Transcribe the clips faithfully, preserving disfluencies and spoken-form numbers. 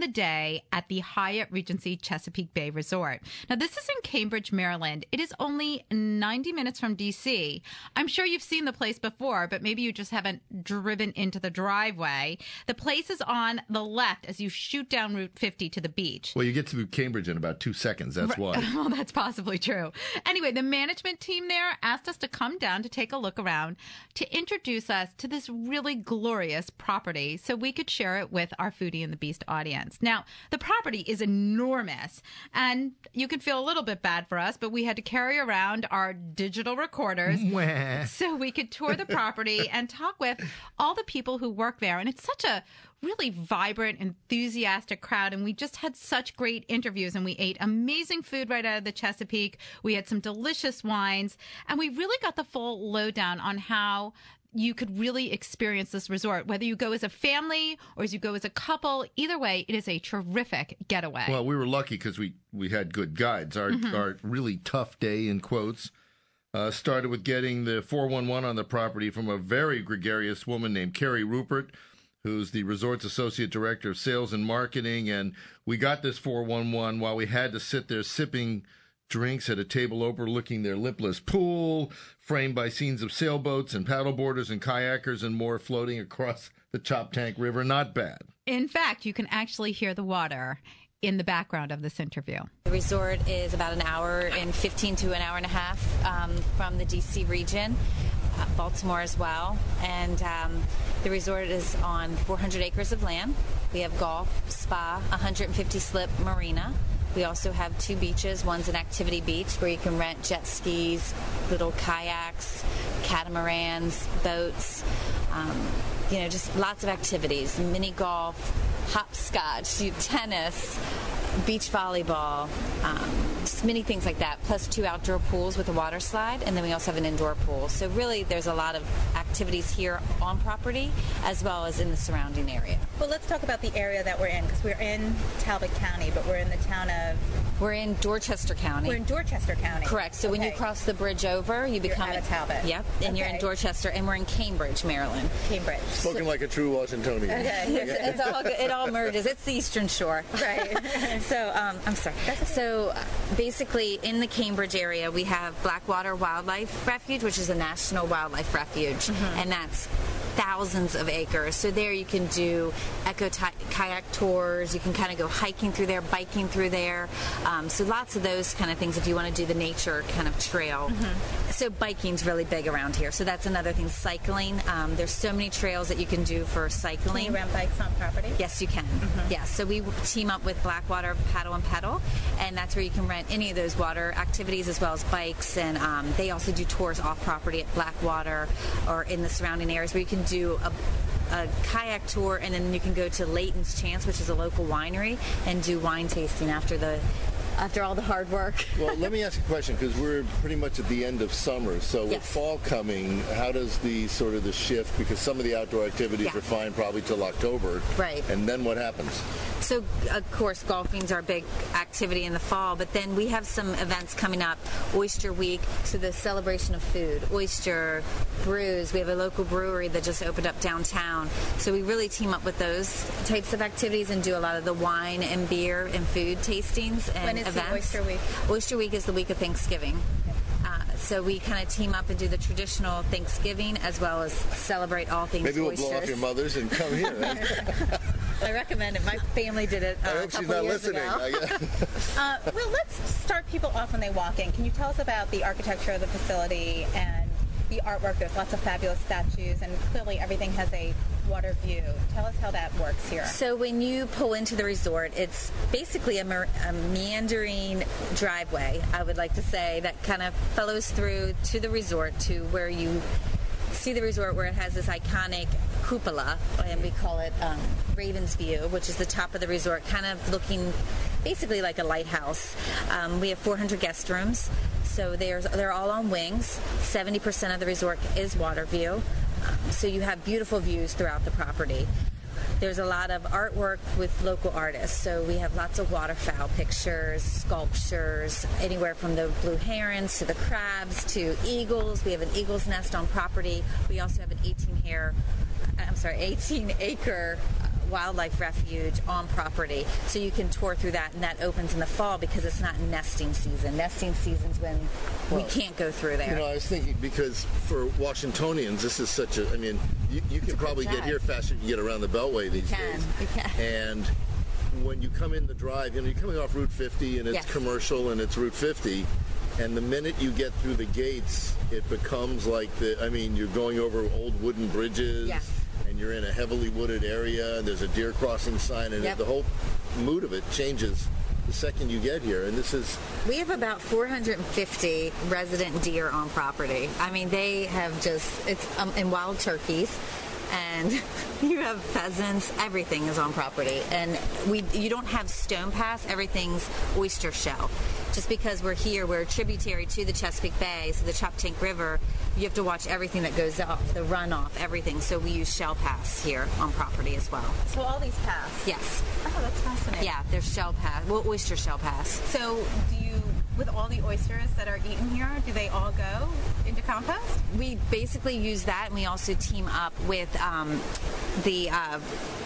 the day at the Hyatt Regency Chesapeake Bay Resort. Now, this is in Cambridge, Maryland. It is only ninety minutes from D C. I'm sure you've seen the place before, but maybe you just haven't driven into the driveway. The place is on the left as you shoot down Route fifty to the beach. Well, you get to Cambridge in about two seconds. That's why. Well, that's possibly true. Anyway, the management team there asked us to come down to take a look around to introduce us to this really glorious property so we could share it with our Foodie and the Beast audience. Now, the property is enormous, and you can feel a little bit bad for us, but we had to carry around our digital recorders so we could tour the property and talk with all the people who work there. And it's such a really vibrant, enthusiastic crowd, and we just had such great interviews, and we ate amazing food right out of the Chesapeake. We had some delicious wines, and we really got the full lowdown on how you could really experience this resort, whether you go as a family or as you go as a couple. Either way, it is a terrific getaway. Well, we were lucky because we, we had good guides. Our, mm-hmm. our really tough day, in quotes, uh, started with getting the four one one on the property from a very gregarious woman named Carrie Rupert, who's the resort's associate director of sales and marketing. And we got this four one one while we had to sit there sipping drinks at a table overlooking their lipless pool, framed by scenes of sailboats and paddleboarders and kayakers and more floating across the Choptank River. Not bad. In fact, you can actually hear the water in the background of this interview. The resort is about an hour and fifteen to an hour and a half um, from the D C region. Uh, Baltimore as well, and um, the resort is on four hundred acres of land. We have golf, spa, one hundred fifty slip marina. We also have two beaches. One's an activity beach where you can rent jet skis, little kayaks, catamarans, boats, um, you know, just lots of activities, mini golf, hopscotch, tennis, beach volleyball, um, just many things like that, plus two outdoor pools with a water slide, and then we also have an indoor pool. So really there's a lot of activities here on property as well as in the surrounding area. Well, let's talk about the area that we're in, because we're in Talbot County, but we're in the town of... We're in Dorchester County. We're in Dorchester County. Correct. So okay. when you cross the bridge over, you become... You're out of Talbot. Yep, and okay. you're in Dorchester, and we're in Cambridge, Maryland. Cambridge. Spoken so, like a true Washingtonian. Okay. it's, it's all, it all merges. It's the Eastern Shore. Right. so, um, I'm sorry. Okay. So, uh, basically, in the Cambridge area, we have Blackwater Wildlife Refuge, which is a national wildlife refuge, mm-hmm. and that's thousands of acres. So there you can do eco kayak tours. You can kind of go hiking through there, biking through there. Um, so lots of those kind of things if you want to do the nature kind of trail. Mm-hmm. So biking's really big around here. So that's another thing. Cycling. Um, there's so many trails that you can do for cycling. Can you rent bikes on property? Yes, you can. Mm-hmm. Yes. So we team up with Blackwater Paddle and Pedal, and that's where you can rent any of those water activities as well as bikes. And um, they also do tours off property at Blackwater or in the surrounding areas where you can do a, a kayak tour, and then you can go to Layton's Chance, which is a local winery, and do wine tasting after the after all the hard work. Well, let me ask a question, because we're pretty much at the end of summer. So yes. with fall coming, how does the sort of the shift, because some of the outdoor activities yeah. are fine probably till October. Right. And then what happens? So, of course, golfing's our big activity in the fall, but then we have some events coming up. Oyster Week, so the celebration of food. Oyster brews. We have a local brewery that just opened up downtown. So we really team up with those types of activities and do a lot of the wine and beer and food tastings and when is events. The Oyster Week? Oyster Week is the week of Thanksgiving. Uh, so we kind of team up and do the traditional Thanksgiving as well as celebrate all things Maybe we'll oysters. blow off your mothers and come here. I recommend it. My family did it uh, I hope a couple she's not years listening. ago. uh, well, let's start people off when they walk in. Can you tell us about the architecture of the facility and the artwork? There's lots of fabulous statues, and clearly everything has a water view. Tell us how that works here. So when you pull into the resort, it's basically a, mer- a meandering driveway, I would like to say, that kind of follows through to the resort to where you see the resort, where it has this iconic cupola, and we call it um, Raven's View, which is the top of the resort, kind of looking basically like a lighthouse. Um, we have four hundred guest rooms, so they're, they're all on wings. seventy percent of the resort is water view, um, so you have beautiful views throughout the property. There's a lot of artwork with local artists, so we have lots of waterfowl pictures, sculptures, anywhere from the blue herons to the crabs to eagles. We have an eagle's nest on property. We also have an eighteen hair, I'm sorry, eighteen acre wildlife refuge on property. So you can tour through that, and that opens in the fall because it's not nesting season. Nesting season's when well, we can't go through there. You know, I was thinking because for Washingtonians, this is such a, I mean, you, you can probably get here faster than you get around the Beltway these you can, days. You can. And when you come in the drive, you know, you're coming off Route fifty, and it's yes. commercial, and it's Route fifty. And the minute you get through the gates, it becomes like the, I mean, you're going over old wooden bridges. Yes. And you're in a heavily wooded area, and there's a deer crossing sign, and yep. it, the whole mood of it changes the second you get here. And this is... We have about four hundred fifty resident deer on property. I mean, they have just, it's, um, and wild turkeys. And you have pheasants, everything is on property. And we, you don't have stone pass, everything's oyster shell. Just because we're here, we're tributary to the Chesapeake Bay, so the Choptank River, you have to watch everything that goes off, the runoff, everything. So we use shell pass here on property as well. So all these pass? Yes. Oh, that's fascinating. Yeah, there's shell pass, well, oyster shell pass. So do you, with all the oysters that are eaten here, do they all go into compost? We basically use that, and we also team up with um, the uh,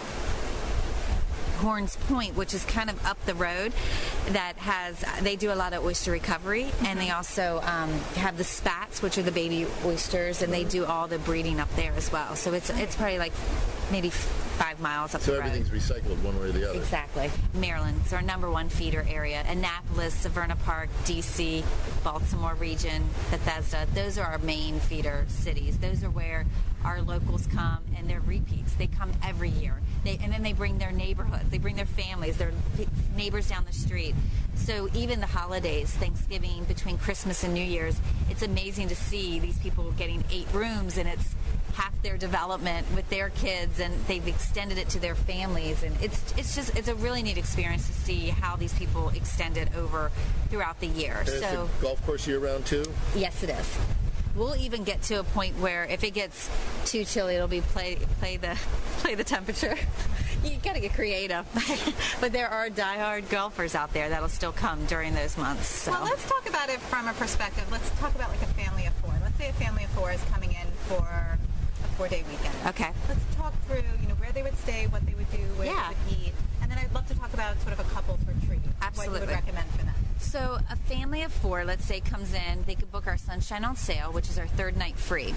Horns Point, which is kind of up the road, that has, they do a lot of oyster recovery, mm-hmm. and they also um, have the spats, which are the baby oysters, and they do all the breeding up there as well. So it's it's probably like maybe five miles up so the road. So everything's recycled one way or the other. Exactly. Maryland's our number one feeder area. Annapolis, Severna Park, D C, Baltimore region, Bethesda, those are our main feeder cities. Those are where our locals come, and they're repeats. They come every year. They, and then they bring their neighborhoods, they bring their families, their neighbors down the street. So even the holidays, Thanksgiving, between Christmas and New Year's, it's amazing to see these people getting eight rooms, and it's half their development with their kids, and they've extended it to their families. And it's it's just, it's a really neat experience to see how these people extend it over throughout the year. And so, it's a golf course year-round too? Yes, it is. We'll even get to a point where if it gets too chilly, it'll be play play the play the temperature. You got to get creative, but there are diehard golfers out there that'll still come during those months. So. Well, let's talk about it from a perspective. Let's talk about like a family of four. Let's say a family of four is coming in for a four-day weekend. Okay. Let's talk through, you know, where they would stay, what they would do, where yeah. they would eat, and then I'd love to talk about sort of a couple's retreat. Absolutely. What you would recommend for them. So a family of four, let's say, comes in, they could book our Sunshine on Sale, which is our third night free.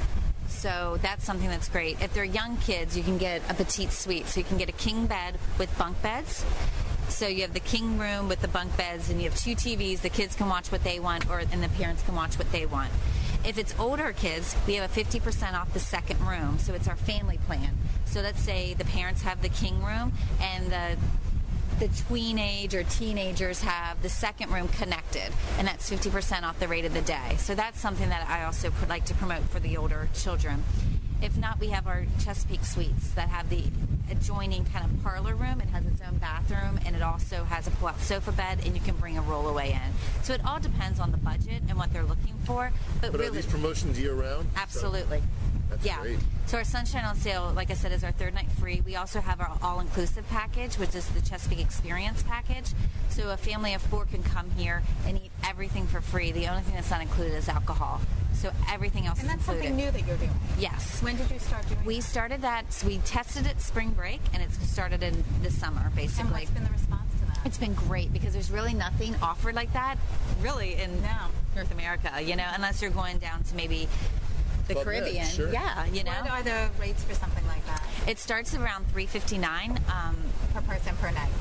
So that's something that's great. If they're young kids, you can get a petite suite. So you can get a king bed with bunk beds. So you have the king room with the bunk beds, and you have two T Vs. The kids can watch what they want, or and the parents can watch what they want. If it's older kids, we have a fifty percent off the second room. So it's our family plan. So let's say the parents have the king room, and the the tween age or teenagers have the second room connected, and that's fifty percent off the rate of the day. So that's something that I also like to promote for the older children. If not, we have our Chesapeake Suites that have the adjoining kind of parlor room. It has its own bathroom, and it also has a pull-out sofa bed, and you can bring a rollaway in. So it all depends on the budget and what they're looking for. But, but really, are these promotions year-round? Absolutely. So that's yeah. great. So our Sunshine on Sale, like I said, is our third night free. We also have our all-inclusive package, which is the Chesapeake Experience package. So a family of four can come here and eat everything for free. The only thing that's not included is alcohol. So everything else and is included. And that's something new that you're doing? Yes. When did you start doing We that? started that, so we tested it spring break, and it's started in the summer, basically. And what's been the response to that? It's been great, because there's really nothing offered like that, really, in no. North America, you know, unless you're going down to maybe the Club Caribbean. Med, sure. Yeah, you know. What are the rates for something like that? It starts around three fifty-nine um, per person per night.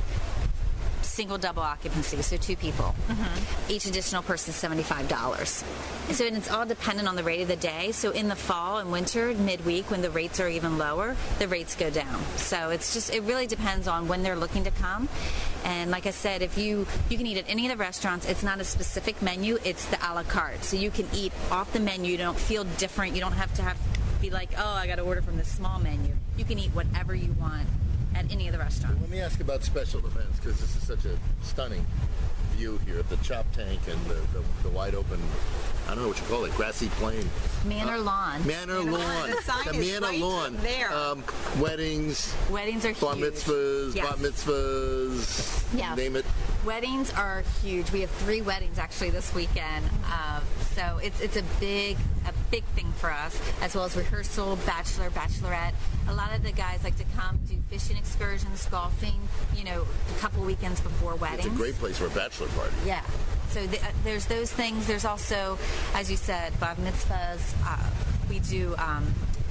Single double occupancy, so two people. Mm-hmm. Each additional person is seventy-five dollars. And so and it's all dependent on the rate of the day. So in the fall and winter, midweek, when the rates are even lower, the rates go down. So it's just, it really depends on when they're looking to come. And like I said, if you, you can eat at any of the restaurants, it's not a specific menu, it's the a la carte. So you can eat off the menu, you don't feel different, you don't have to have be like, oh, I got to order from the small menu. You can eat whatever you want at any of the restaurants. Let me ask about special events, because this is such a stunning view here of the Choptank and the, the, the wide open, I don't know what you call it, grassy plain. Manor uh, lawn. Manor lawn. The sign the is Manor right lawn. there. Um, weddings. Weddings are bar huge. mitzvahs, Yes. bat mitzvahs, Yeah. name it. Weddings are huge. We have three weddings actually this weekend. Uh, so it's it's a big a big thing for us, as well as rehearsal, bachelor, bachelorette. A lot of the guys like to come do fishing excursions, golfing, you know, a couple weekends before weddings. It's a great place for a bachelor party. Yeah. So the, uh, there's those things. There's also, as you said, bar mitzvahs. Uh, we do um,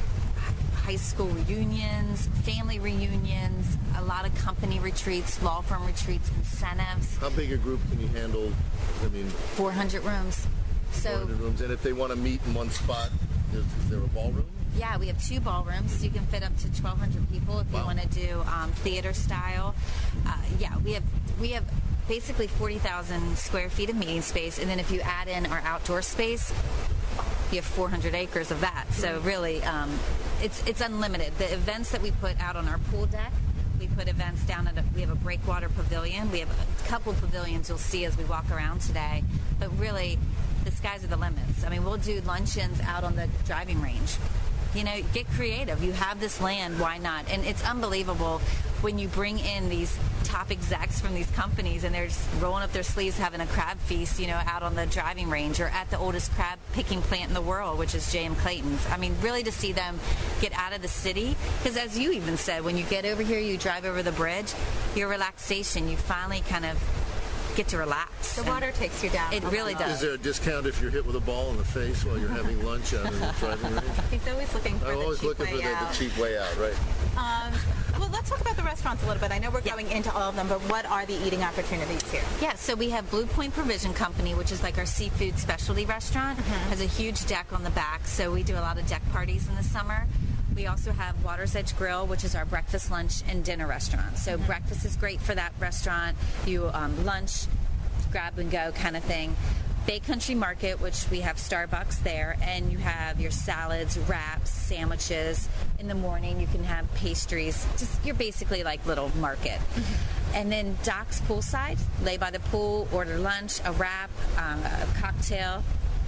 high school reunions, family reunions, a lot of company retreats, law firm retreats, incentives. How big a group can you handle? I mean, four hundred rooms. So four hundred rooms. And if they want to meet in one spot, is, is there a ballroom? yeah, we have two ballrooms. You can fit up to twelve hundred people if Wow. you want to do um, theater style. Uh, yeah, we have we have basically forty thousand square feet of meeting space, and then if you add in our outdoor space, you have four hundred acres of that. So really, um, it's it's unlimited. The events that we put out on our pool deck, we put events down at a, we have a breakwater pavilion. We have a couple pavilions you'll see as we walk around today. But really, the skies are the limits. I mean, we'll do luncheons out on the driving range. You know, get creative. You have this land, why not? And it's unbelievable when you bring in these top execs from these companies and they're just rolling up their sleeves having a crab feast, you know, out on the driving range or at the oldest crab picking plant in the world, which is J M Clayton's. I mean, really to see them get out of the city, because as you even said, when you get over here, you drive over the bridge, your relaxation, you finally kind of get to relax. The water takes you down. It really does. Is there a discount if you're hit with a ball in the face while you're having lunch out in the driving range? He's always looking for I'm the always cheap looking way for the, the out. cheap way out, right? Um, well, let's talk about the restaurants a little bit. I know we're Yeah. going into all of them, but what are the eating opportunities here? Yeah, so we have Blue Point Provision Company, which is like our seafood specialty restaurant. Has a huge deck on the back, so we do a lot of deck parties in the summer. We also have Water's Edge Grill, which is our breakfast, lunch, and dinner restaurant. So breakfast is great for that restaurant. You um, lunch, grab and go kind of thing. Bay Country Market, which we have Starbucks there, and you have your salads, wraps, sandwiches. In the morning, you can have pastries. Just you're basically like little market. And then Doc's Poolside, lay by the pool, order lunch, a wrap, um, a cocktail,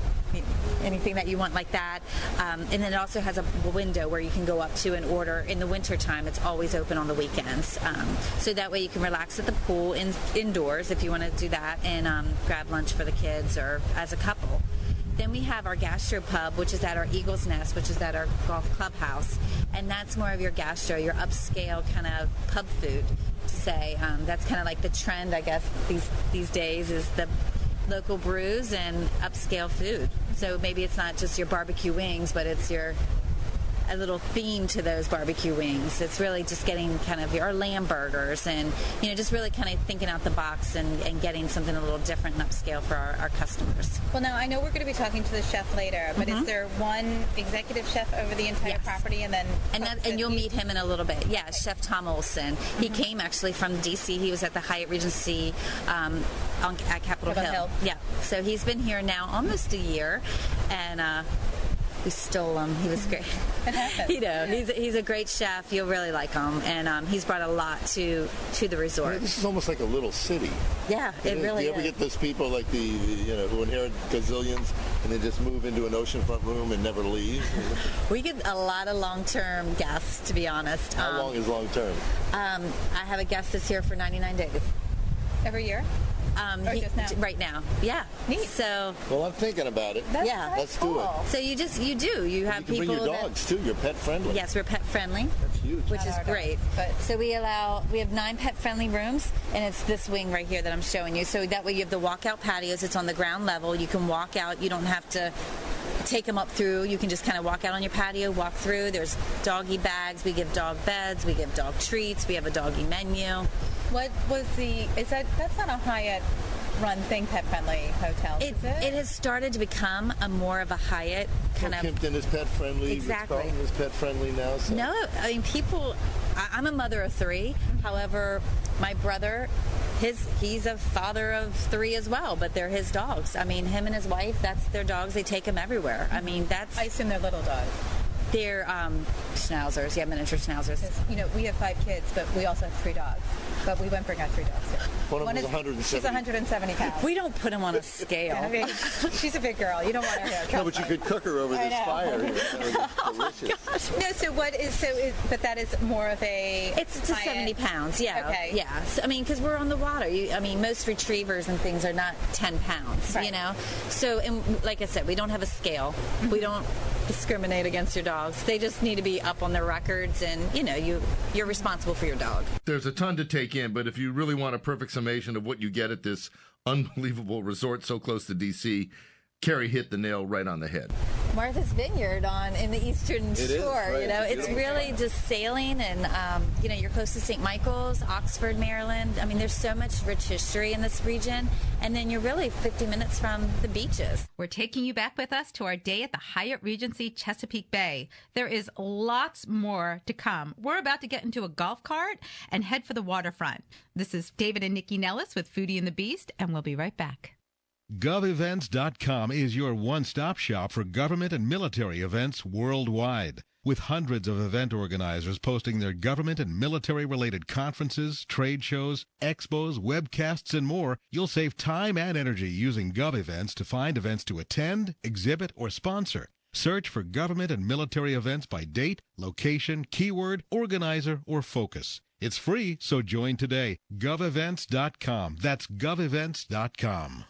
anything that you want like that. Um, and then it also has a window where you can go up to and order. In the wintertime, it's always open on the weekends. Um, so that way you can relax at the pool in, indoors if you want to do that and um, grab lunch for the kids or as a couple. Then we have our gastro pub, which is at our Eagle's Nest, which is at our golf clubhouse. And that's more of your gastro, your upscale kind of pub food, to say. Um, that's kind of like the trend, I guess, these these days is the local brews and upscale food. So maybe it's not just your barbecue wings, but it's your a little theme to those barbecue wings. It's really just getting kind of your lamb burgers and, you know, just really kind of thinking out the box and, and getting something a little different and upscale for our, our customers. Well, now, I know we're going to be talking to the chef later, but is there one executive chef over the entire Yes. property and then... And that, and you'll meet him in a little bit. Yeah, Chef Tom Olson. He came actually from D C. He was at the Hyatt Regency um, on, at Capitol, Capitol Hill. Hill. Yeah. So he's been here now almost a year, and uh, we stole him. He was great. you know, he's he's a great chef. You'll really like him, and um, he's brought a lot to to the resort. This is almost like a little city. Yeah, it really Do you ever is. get those people like the, the you know who inherit gazillions and they just move into an oceanfront room and never leave? We get a lot of long-term guests, to be honest. How Um, long is long term? Um, I have a guest that's here for ninety-nine days. Every year? Um, Or he- just now? Right now. Yeah. Neat. So, Well, I'm thinking about it. That's Yeah. very Let's do it. cool. so you just you do you have You can people bring your that- dogs too. You're pet friendly. Yes, we're pet friendly, That's huge. which Not is our great. dogs, but- So we allow we have nine pet friendly rooms, and it's this wing right here that I'm showing you. So that way you have the walkout patios. It's on the ground level. You can walk out. You don't have to take them up through. You can just kind of walk out on your patio, walk through. There's doggy bags. We give dog beds. We give dog treats. We have a doggy menu. What was the... Is that... That's not a Hyatt run thing, pet friendly hotel, It, is it? it has started to become a more of a Hyatt kind Well, of. Kimpton is pet friendly. Exactly. Ritz-Carlton is pet friendly now. So. No, I mean people. I, I'm a mother of three. However, my brother, his he's a father of three as well. But they're his dogs. I mean, him and his wife. That's their dogs. They take them everywhere. I mean, that's I assume they're little dogs. They're um, schnauzers, yeah, miniature schnauzers. You know, we have five kids, but we also have three dogs. But we wouldn't bring our three dogs here. One of One them is is one hundred seventy. She's one hundred seventy pounds. We don't put them on a scale. I mean, she's a big girl. You don't want her here. No, but you could cook her over I this know. fire. It's delicious. No, so what is so? Is, but that is more of a. It's to high-end- seventy pounds, yeah. Okay. Yeah. So, I mean, because we're on the water. You, I mean, most retrievers and things are not ten pounds, Right. you know? So, and like I said, we don't have a scale. We don't discriminate against your dogs. They just need to be up on their records, and, you know, you, you're responsible for your dog. There's a ton to take in, but if you really want a perfect summation of what you get at this unbelievable resort so close to D C, Carrie hit the nail right on the head. Martha's Vineyard on in the Eastern It is, Shore. right. You know, It's it's beautiful. really just sailing, and um, you know, you're close to Saint Michael's, Oxford, Maryland. I mean, there's so much rich history in this region, and then you're really fifty minutes from the beaches. We're taking you back with us to our day at the Hyatt Regency Chesapeake Bay. There is lots more to come. We're about to get into a golf cart and head for the waterfront. This is David and Nikki Nellis with Foodie and the Beast, and we'll be right back. gov events dot com is your one-stop shop for government and military events worldwide. With hundreds of event organizers posting their government and military-related conferences, trade shows, expos, webcasts, and more, you'll save time and energy using GovEvents to find events to attend, exhibit, or sponsor. Search for government and military events by date, location, keyword, organizer, or focus. It's free, so join today. gov events dot com. That's gov events dot com.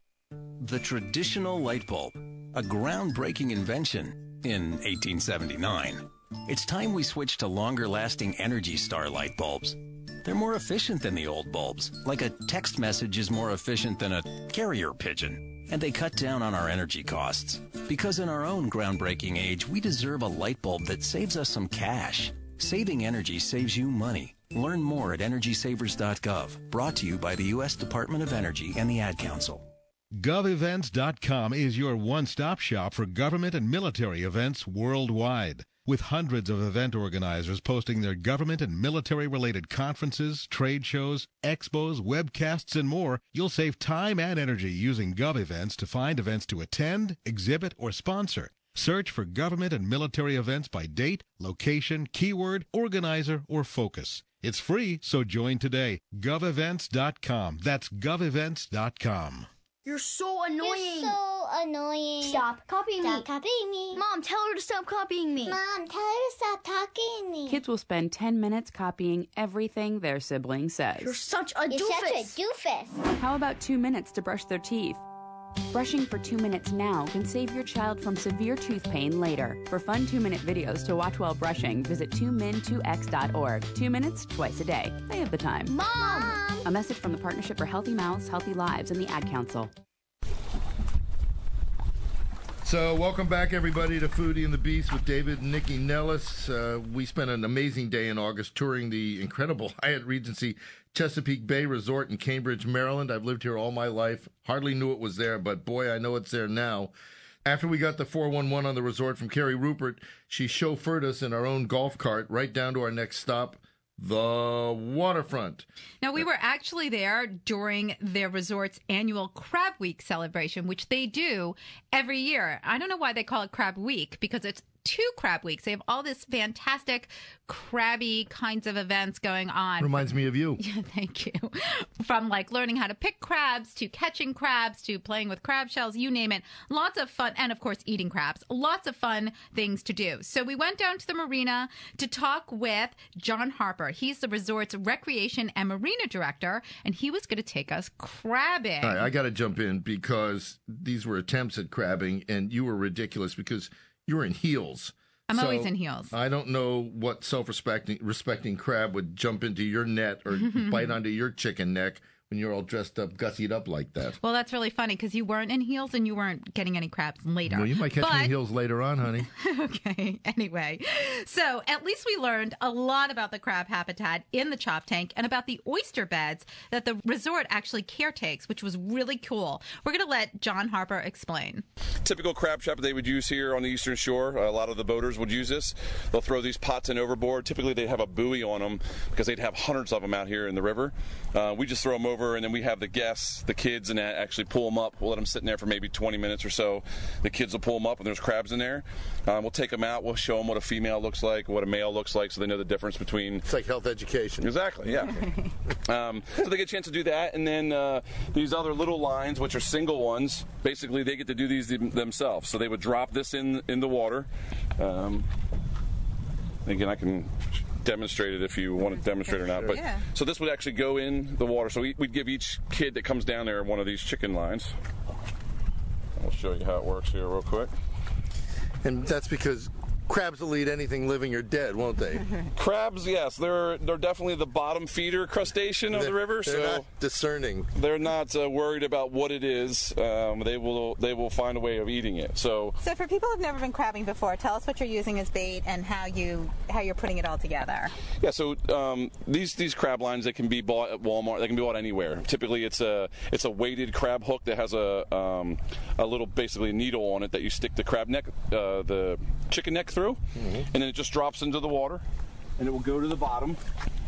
The traditional light bulb, a groundbreaking invention in eighteen seventy-nine. It's time we switch to longer-lasting Energy Star light bulbs. They're more efficient than the old bulbs, like a text message is more efficient than a carrier pigeon. And they cut down on our energy costs. Because in our own groundbreaking age, we deserve a light bulb that saves us some cash. Saving energy saves you money. Learn more at energy savers dot gov. Brought to you by the U S Department of Energy and the Ad Council. gov events dot com is your one-stop shop for government and military events worldwide. With hundreds of event organizers posting their government and military-related conferences, trade shows, expos, webcasts, and more, you'll save time and energy using GovEvents to find events to attend, exhibit, or sponsor. Search for government and military events by date, location, keyword, organizer, or focus. It's free, so join today. gov events dot com. That's gov events dot com. You're so annoying. You're so annoying. Stop copying Stop me. copying me. Mom, tell her to stop copying me. Mom, tell her to stop talking to me. Kids will spend ten minutes copying everything their sibling says. You're such a You're doofus. such a doofus. How about two minutes to brush their teeth? Brushing for two minutes now can save your child from severe tooth pain later. For fun two-minute videos to watch while brushing, visit two min two x dot org. Two minutes, twice a day. They have the time. Mom! A message from the Partnership for Healthy Mouths, Healthy Lives, and the Ad Council. So, welcome back, everybody, to Foodie and the Beast with David and Nikki Nellis. Uh, we spent an amazing day in August touring the incredible Hyatt Regency Chesapeake Bay Resort in Cambridge, Maryland. I've lived here all my life. Hardly knew it was there, but boy, I know it's there now. After we got the four one one on the resort from Carrie Rupert, she chauffeured us in our own golf cart right down to our next stop, the waterfront. Now, we were actually there during their resort's annual Crab Week celebration, which they do every year. I don't know why they call it Crab Week, because it's two crab weeks. They have all this fantastic crabby kinds of events going on. Reminds me of you. Yeah, thank you. From like learning how to pick crabs to catching crabs to playing with crab shells, you name it. Lots of fun. And of course, eating crabs. Lots of fun things to do. So we went down to the marina to talk with John Harper. He's the resort's recreation and marina director, and he was going to take us crabbing. All right, I got to jump in because these were attempts at crabbing, and you were ridiculous because you were in heels. I'm So, always in heels. I don't know what self-respecting respecting crab would jump into your net or bite onto your chicken neck when you're all dressed up, gussied up like that. Well, that's really funny because you weren't in heels and you weren't getting any crabs later. Well, you might catch me But- in heels later on, honey. Okay. Anyway, so at least we learned a lot about the crab habitat in the Chop Tank and about the oyster beds that the resort actually caretakes, which was really cool. We're going to let John Harper explain. Typical crab trap they would use here on the Eastern Shore. A lot of the boaters would use this. They'll throw these pots in overboard. Typically, they'd have a buoy on them because they'd have hundreds of them out here in the river. Uh, we just throw them over over, and then we have the guests, the kids, and that actually pull them up. We'll let them sit in there for maybe twenty minutes or so. The kids will pull them up, and there's crabs in there. Um, we'll take them out. We'll show them what a female looks like, what a male looks like, so they know the difference between. It's like health education. Exactly, yeah. um, so they get a chance to do that, and then uh, these other little lines, which are single ones, basically they get to do these themselves. So they would drop this in in the water. Um, again, I can demonstrate it if you want to demonstrate or not. But yeah. So this would actually go in the water. So we, we'd give each kid that comes down there one of these chicken lines. I'll show you how it works here real quick. And that's because crabs will eat anything living or dead, won't they? Crabs, yes, they're they're definitely the bottom feeder crustacean of they're, the river. They're so not discerning. They're not uh, worried about what it is. Um, they will they will find a way of eating it. So, so for people who've never been crabbing before, tell us what you're using as bait and how you how you're putting it all together. Yeah, so um, these these crab lines, they can be bought at Walmart. They can be bought anywhere. Typically, it's a it's a weighted crab hook that has a um, a little basically needle on it that you stick the crab neck, uh, the chicken neck through. Mm-hmm. And then it just drops into the water, and it will go to the bottom.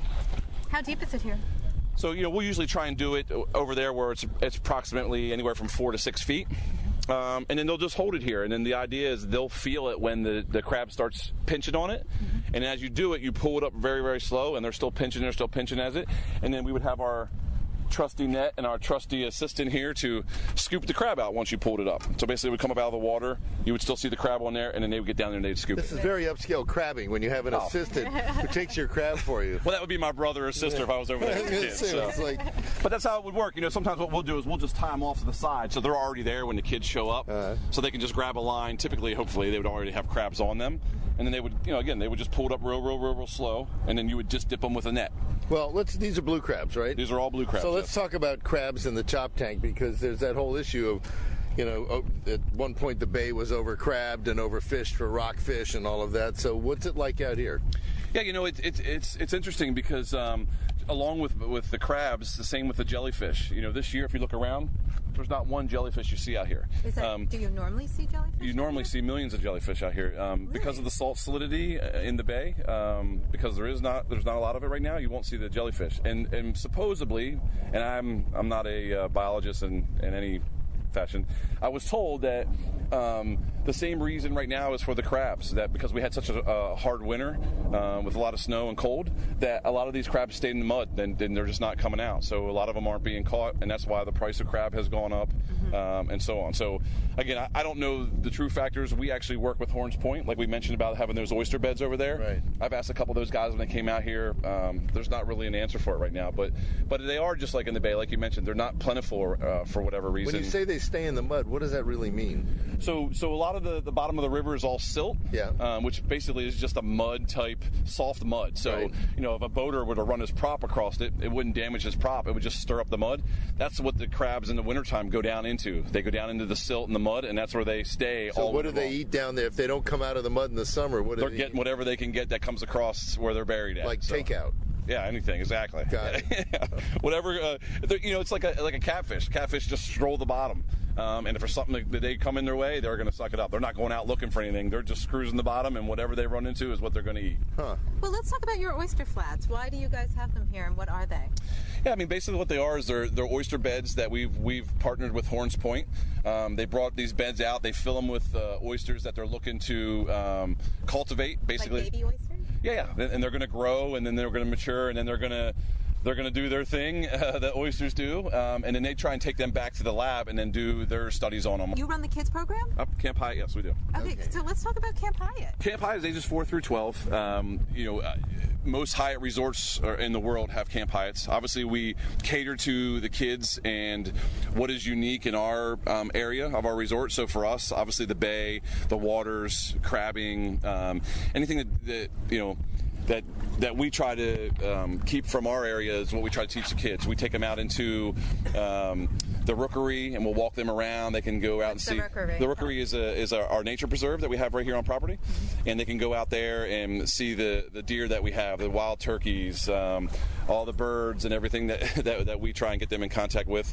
How deep is it here? So, you know, we'll usually try and do it over there where it's it's approximately anywhere from four to six feet. Um, and then they'll just hold it here. And then the idea is they'll feel it when the, the crab starts pinching on it. Mm-hmm. And as you do it, you pull it up very, very slow, and they're still pinching, they're still pinching as it. And then we would have our trusty net and our trusty assistant here to scoop the crab out once you pulled it up. So basically, it would come up out of the water, you would still see the crab on there, and then they would get down there and they'd scoop this it. This is very upscale crabbing when you have an oh. assistant who takes your crab for you. Well, that would be my brother or sister if I was over there with the kids. So. Like... But that's how it would work. You know, sometimes what we'll do is we'll just tie them off to the side so they're already there when the kids show up. Uh-huh. So they can just grab a line. Typically, hopefully, they would already have crabs on them. And then they would, you know, again, they would just pull it up real, real, real, real slow, and then you would just dip them with a net. Well, let's. These are blue crabs, right? These are all blue crabs. So let's yes. talk about crabs in the chop tank, because there's that whole issue of, you know, at one point the bay was over-crabbed and overfished for rockfish and all of that. So what's it like out here? Yeah, you know, it's it's it's it's interesting because um, along with with the crabs, the same with the jellyfish. You know, this year, if you look around, there's not one jellyfish you see out here. Is that, um, do you normally see jellyfish? You normally see millions of jellyfish out here um, really? Because of the salt salinity in the bay. Um, because there is not there's not a lot of it right now. You won't see the jellyfish, and and supposedly, and I'm I'm not a uh, biologist in, in any fashion. I was told that um, the same reason right now is for the crabs, that because we had such a, a hard winter um, with a lot of snow and cold, that a lot of these crabs stayed in the mud and, and they're just not coming out. So a lot of them aren't being caught, and that's why the price of crab has gone up, mm-hmm. um, and so on. So again, I, I don't know the true factors. We actually work with Horns Point, like we mentioned about having those oyster beds over there. Right. I've asked a couple of those guys when they came out here. Um, there's not really an answer for it right now, but but they are just like in the bay, like you mentioned. They're not plentiful uh, for whatever reason. When you say they stay in the mud, what does that really mean? So so a lot of the, the bottom of the river is all silt, yeah. um, which basically is just a mud type, soft mud. So, right. you know, if a boater were to run his prop across it, it wouldn't damage his prop. It would just stir up the mud. That's what the crabs in the wintertime go down into. They go down into the silt and the mud, and that's where they stay. So all what do they long. eat down there if they don't come out of the mud in the summer? What do They're they getting eat? Whatever they can get that comes across where they're buried at. Like so. takeout. Yeah, anything, exactly. Got it. yeah. Whatever, uh, you know, it's like a like a catfish. Catfish just stroll the bottom, um, and if there's something that they come in their way, they're going to suck it up. They're not going out looking for anything. They're just cruising the bottom, and whatever they run into is what they're going to eat. Huh. Well, let's talk about your oyster flats. Why do you guys have them here, and what are they? Yeah, I mean, basically what they are is they're, they're oyster beds that we've we've partnered with Horns Point. Um, they brought these beds out. They fill them with uh, oysters that they're looking to um, cultivate, basically. Like baby oysters? Yeah, yeah, and they're going to grow, and then they're going to mature, and then they're going to they're going to do their thing uh, that oysters do, um, and then they try and take them back to the lab and then do their studies on them. You run the kids program? Uh, Camp Hyatt, yes, we do. Okay, okay, so let's talk about Camp Hyatt. Camp Hyatt is ages four through twelve. Um, you know, uh, most Hyatt resorts in the world have Camp Hyatts. Obviously, we cater to the kids and what is unique in our um, area of our resort. So for us, obviously the bay, the waters, crabbing, um, anything that, that you know. that that we try to um, keep from our area is what we try to teach the kids. We take them out into um, the rookery and we'll walk them around. They can go out What's and the see. Rookery? The rookery is a, is our, our nature preserve that we have right here on property, mm-hmm. and they can go out there and see the, the deer that we have, the wild turkeys, um, all the birds and everything that, that that we try and get them in contact with.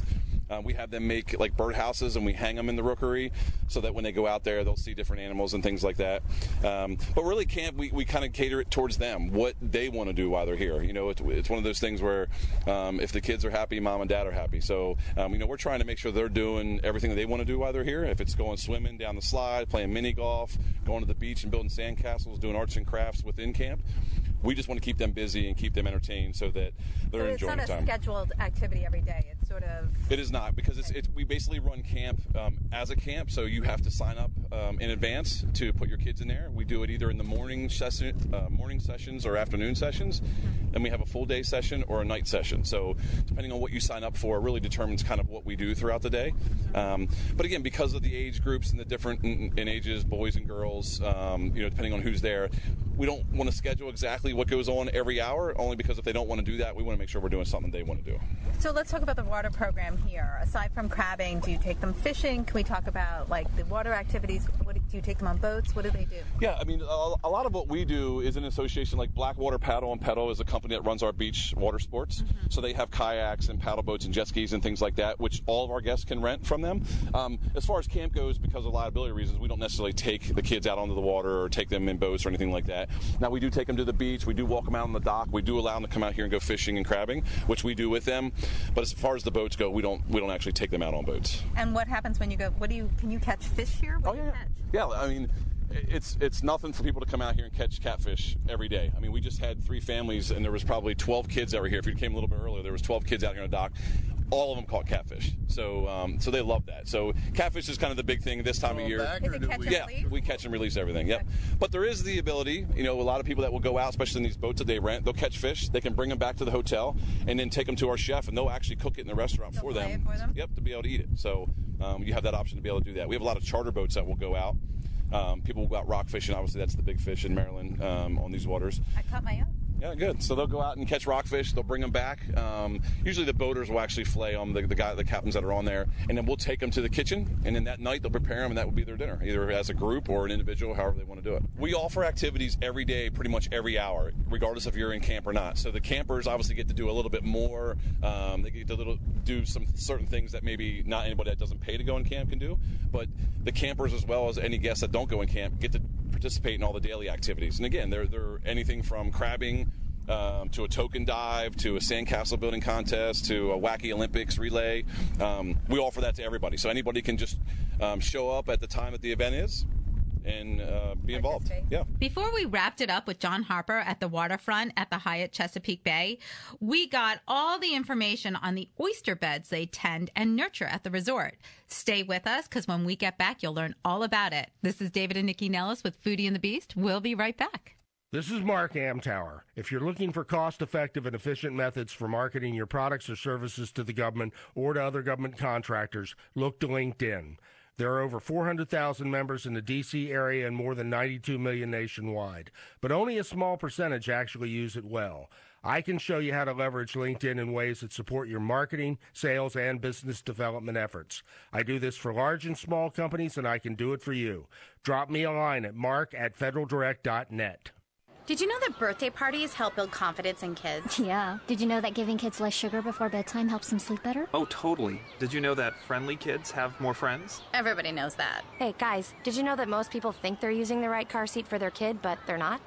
Uh, we have them make like birdhouses, and we hang them in the rookery so that when they go out there, they'll see different animals and things like that. Um, but really, camp, we, we kind of cater it towards them, what they want to do while they're here. You know, it's, it's one of those things where um, if the kids are happy, mom and dad are happy. So, um, you know, we're trying to make sure they're doing everything that they want to do while they're here. If it's going swimming down the slide, playing mini golf, going to the beach and building sandcastles, doing arts and crafts within camp, we just want to keep them busy and keep them entertained so that they're so enjoying the it's not time. a scheduled activity every day. It's sort of... It is not, because it's, it's we basically run camp um, as a camp, so you have to sign up um, in advance to put your kids in there. We do it either in the morning session, uh, morning sessions or afternoon sessions, and we have a full day session or a night session. So depending on what you sign up for, really determines kind of what we do throughout the day. Um, but again, because of the age groups and the different in, in ages, boys and girls, um, you know, depending on who's there, we don't want to schedule exactly what goes on every hour, only because if they don't want to do that, we want to make sure we're doing something they want to do. So let's talk about the water program here. Aside from crabbing, do you take them fishing? Can we talk about like the water activities? What, do you take them on boats? What do they do? Yeah, I mean, a, a lot of what we do is in association, like Blackwater Paddle and Pedal is a company that runs our beach water sports. Mm-hmm. So they have kayaks and paddle boats and jet skis and things like that, which all of our guests can rent from them. Um, as far as camp goes, because of liability reasons, we don't necessarily take the kids out onto the water or take them in boats or anything like that. Now, we do take them to the beach. We do walk them out on the dock. We do allow them to come out here and go fishing and crabbing, which we do with them. But as far as the boats go, we don't we don't actually take them out on boats. And what happens when you go? What do you can you catch fish here? What oh do you yeah, catch? yeah. I mean, it's it's nothing for people to come out here and catch catfish every day. I mean, we just had three families, and there was probably twelve kids that were here. If you came a little bit earlier, there was twelve kids out here on the dock. All of them caught catfish, so um, so they love that. So catfish is kind of the big thing this time All of year. back, Is it catch we, and yeah, release? we catch and release everything. Yep. But there is the ability, you know, a lot of people that will go out, especially in these boats that they rent, they'll catch fish. They can bring them back to the hotel and then take them to our chef, and they'll actually cook it in the restaurant They'll for play them. it for them? Yep, to be able to eat it. So um, you have that option to be able to do that. We have a lot of charter boats that will go out. Um, people will go out rock fishing. Obviously, that's the big fish in Maryland um, on these waters. I caught my own. Yeah, good. So they'll go out and catch rockfish. They'll bring them back. Um, usually the boaters will actually flay them, the, the guy, the captains that are on there, and then we'll take them to the kitchen. And then that night they'll prepare them, and that will be their dinner, either as a group or an individual, however they want to do it. We offer activities every day, pretty much every hour, regardless if you're in camp or not. So the campers obviously get to do a little bit more. Um, they get to little, do some certain things that maybe not anybody that doesn't pay to go in camp can do. But the campers, as well as any guests that don't go in camp, get to participate in all the daily activities. And again, they're, they're anything from crabbing um, to a token dive to a sandcastle building contest to a wacky Olympics relay. Um, we offer that to everybody. So anybody can just um, show up at the time that the event is and uh, be involved. Yeah. Before we wrapped it up with John Harper at the waterfront at the Hyatt Chesapeake Bay, we got all the information on the oyster beds they tend and nurture at the resort. Stay with us, because when we get back, you'll learn all about it. This is David and Nikki Nellis with Foodie and the Beast. We'll be right back. This is Mark Amtower. If you're looking for cost-effective and efficient methods for marketing your products or services to the government or to other government contractors, look to LinkedIn. There are over four hundred thousand members in the D C area and more than ninety-two million nationwide, but only a small percentage actually use it well. I can show you how to leverage LinkedIn in ways that support your marketing, sales, and business development efforts. I do this for large and small companies, and I can do it for you. Drop me a line at mark at federal direct dot net. Did you know that birthday parties help build confidence in kids? Yeah. Did you know that giving kids less sugar before bedtime helps them sleep better? Oh, totally. Did you know that friendly kids have more friends? Everybody knows that. Hey, guys, did you know that most people think they're using the right car seat for their kid, but they're not?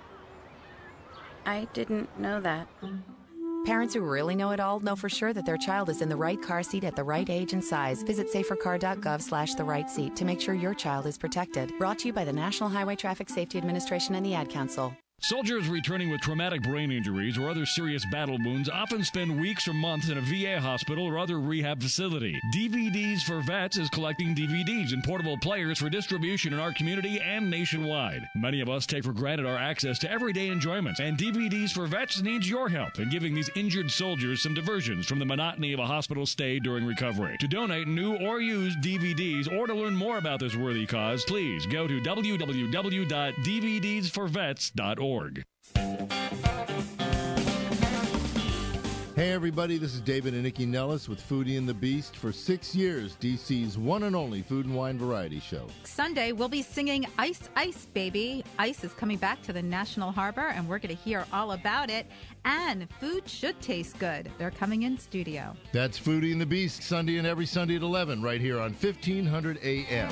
I didn't know that. Parents who really know it all know for sure that their child is in the right car seat at the right age and size. Visit safercar.gov slash the right seat to make sure your child is protected. Brought to you by the National Highway Traffic Safety Administration and the Ad Council. Soldiers returning with traumatic brain injuries or other serious battle wounds often spend weeks or months in a V A hospital or other rehab facility. D V Ds for Vets is collecting D V Ds and portable players for distribution in our community and nationwide. Many of us take for granted our access to everyday enjoyments, and D V Ds for Vets needs your help in giving these injured soldiers some diversions from the monotony of a hospital stay during recovery. To donate new or used D V Ds or to learn more about this worthy cause, please go to w w w dot d v ds for vets dot org. Hey everybody, this is David and Nikki Nellis with Foodie and the Beast. For six years, D C's one and only food and wine variety show. Sunday, we'll be singing Ice, Ice, Baby. Ice is coming back to the National Harbor, and we're going to hear all about it. And food should taste good. They're coming in studio. That's Foodie and the Beast, Sunday and every Sunday at eleven, right here on fifteen hundred A M.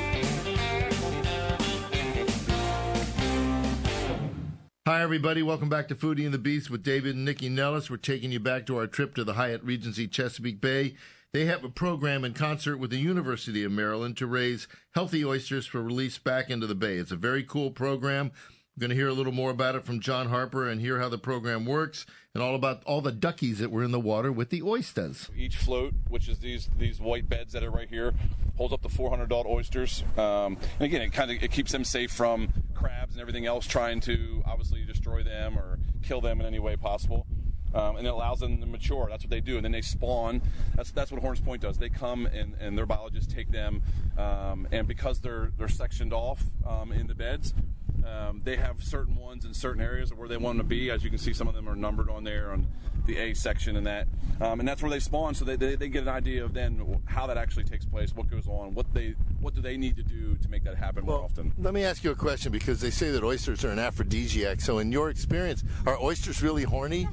Hi, everybody. Welcome back to Foodie and the Beast with David and Nikki Nellis. We're taking you back to our trip to the Hyatt Regency Chesapeake Bay. They have a program in concert with the University of Maryland to raise healthy oysters for release back into the bay. It's a very cool program. We're going to hear a little more about it from John Harper and hear how the program works and all about all the duckies that were in the water with the oysters. Each float, which is these these white beds that are right here, holds up to four hundred adult oysters. Um, and again, it kind of it keeps them safe from crabs and everything else trying to obviously destroy them or kill them in any way possible. Um, and it allows them to mature. That's what they do. And then they spawn. That's that's what Horns Point does. They come and, and their biologists take them. Um, and because they're they're sectioned off um, in the beds, um, they have certain ones in certain areas of where they want them to be. As you can see, some of them are numbered on there on the A section and that. Um, and that's where they spawn. So they, they they get an idea of then how that actually takes place, what goes on, what they what do they need to do to make that happen well, more often. Let me ask you a question, because they say that oysters are an aphrodisiac. So in your experience, are oysters really horny?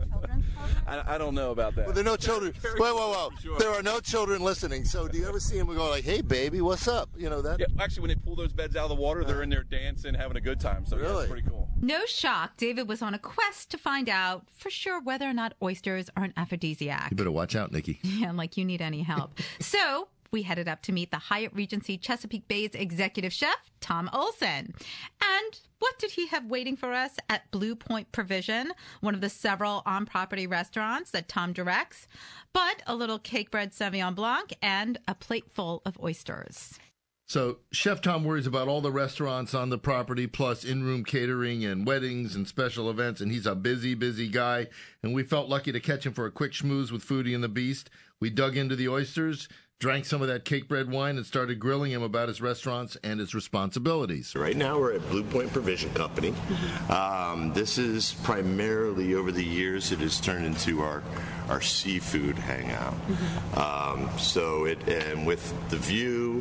I, I don't know about that. Well, there are no children. Whoa, whoa, whoa! Sure. There are no children listening. So, do you ever see them go like, "Hey, baby, what's up?" You know that? Yeah, actually, when they pull those beds out of the water, they're in there dancing, having a good time. So, really? Yeah, it's pretty cool. No shock, David was on a quest to find out for sure whether or not oysters are an aphrodisiac. You better watch out, Nikki. Yeah, like you need any help. So we headed up to meet the Hyatt Regency Chesapeake Bay's executive chef, Tom Olson. And what did he have waiting for us at Blue Point Provision, one of the several on-property restaurants that Tom directs? But a little cake bread Sauvignon Blanc and a plate full of oysters. So Chef Tom worries about all the restaurants on the property, plus in-room catering and weddings and special events, and he's a busy, busy guy. And we felt lucky to catch him for a quick schmooze with Foodie and the Beast. We dug into the oysters, drank some of that cake bread wine, and started grilling him about his restaurants and his responsibilities. Right now we're at Blue Point Provision Company. Mm-hmm. Um, this is primarily, over the years, it has turned into our our seafood hangout. Mm-hmm. Um, so it, and with the view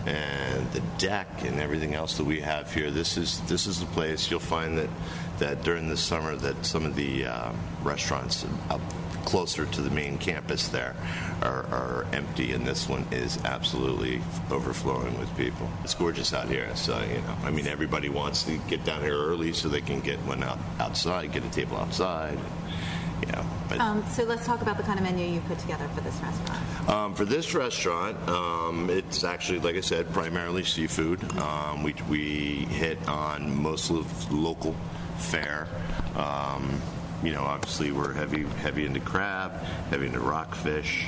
and the deck and everything else that we have here, this is this is the place. You'll find that that during the summer that some of the uh, restaurants up closer to the main campus there are, are empty, and this one is absolutely overflowing with people. It's gorgeous out here, so you know, I mean, everybody wants to get down here early so they can get one out outside, get a table outside. You know, but, um, so let's talk about the kind of menu you put together for this restaurant. Um, for this restaurant, um, it's actually, like I said, primarily seafood. Um, we we hit on most of local fare. Um, You know, obviously we're heavy, heavy into crab, heavy into rockfish,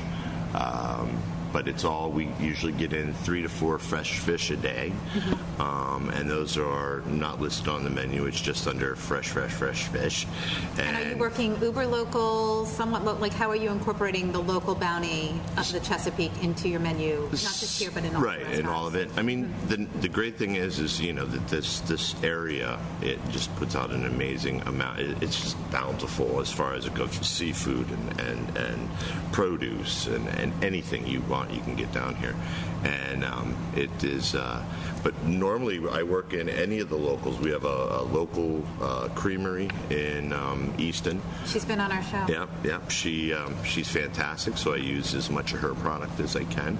um, but it's all, we usually get in three to four fresh fish a day, mm-hmm. um, and those are not listed on the menu. It's just under fresh, fresh, fresh fish. And, and are you working uber local, somewhat lo- like how are you incorporating the local bounty of the Chesapeake into your menu, not just here but in all right, the in all of it. I mean, the the great thing is, is you know that this this area, it just puts out an amazing amount. It, it's just bountiful as far as it goes for seafood and and, and produce and, and anything you want, you can get down here. And um, it is, uh, but normally I work in any of the locals. We have a, a local uh, creamery in um, Easton. She's been on our show. Yep, yep. She um, she's fantastic. So I use as much of her product as I can.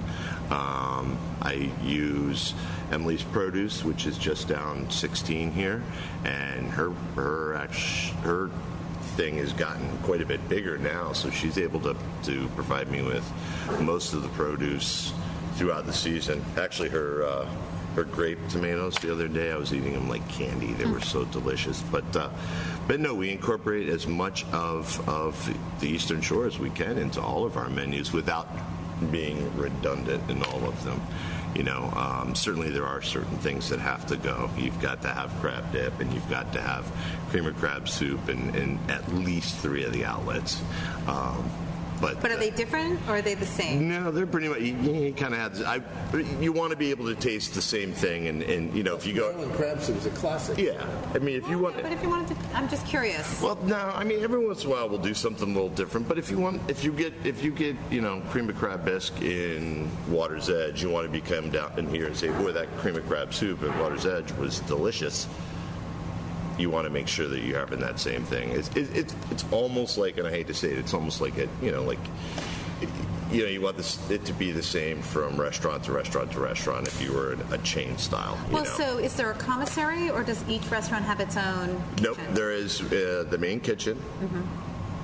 Um, I use Emily's Produce, which is just down sixteen here, and her her actually, her thing has gotten quite a bit bigger now. So she's able to to provide me with most of the produce throughout the season. Actually, her uh, her grape tomatoes the other day, I was eating them like candy. They were so delicious. But uh, but no, we incorporate as much of of the Eastern Shore as we can into all of our menus without being redundant in all of them. You know, um, certainly there are certain things that have to go. You've got to have crab dip, and you've got to have cream of crab soup, and, and at least three of the outlets. Um, but But are they different or are they the same? No, they're pretty much. You, you kind of have. I, you want to be able to taste the same thing, and, and you know if you go. Island crab soup is a classic. Yeah, I mean if you want. But if you wanted to, I'm just curious. Well, no, I mean every once in a while we'll do something a little different. But if you want, if you get, if you get, you know, cream of crab bisque in Water's Edge, you want to be come down in here and say, boy, that cream of crab soup at Water's Edge was delicious. You want to make sure that you're having that same thing. It's it, it's it's almost like, and I hate to say it, it's almost like it, you know, like. You know, you want this, it to be the same from restaurant to restaurant to restaurant if you were a, a chain style. You Well, know. so is there a commissary, or does each restaurant have its own? Nope, there is uh, the main kitchen. Mm-hmm.